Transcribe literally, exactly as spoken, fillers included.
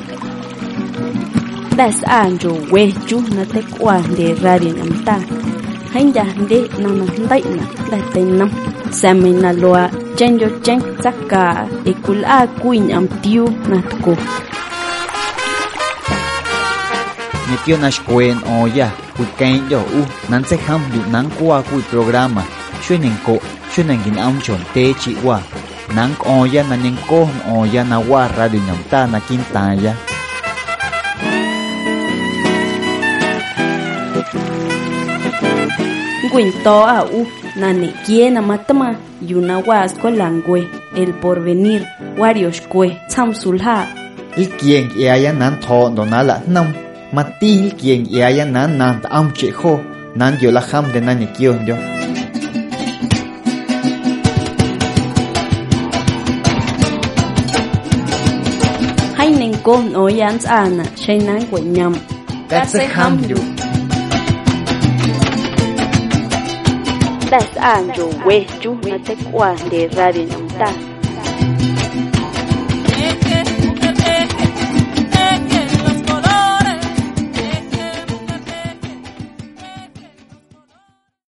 Das anjo weju na te kwa de radio namta. Hanya de na na ndai na da te nam. Samina loa chenjo chen saka e kula kuin am tiu na tko. Ni tio na shkuen oya, kui kain yo u, nan se ham yu nan kwa kui programa. Shuen en ko, shuen en gin am chon te chi wa. Nan oya na nen ko oya na wa radio namta na kintaya. Quinto a u na ne quiena matama yuna wasko langwe el porvenir warios kwe samsulha il quien yaya nan tho donala nam mati il quien yaya nan nan am che ho nan yo la ham de nan kion yo hainen kon oyans ana shainan kwenyam that's a ham yo. Das anjo weju na te kwa de radio namta.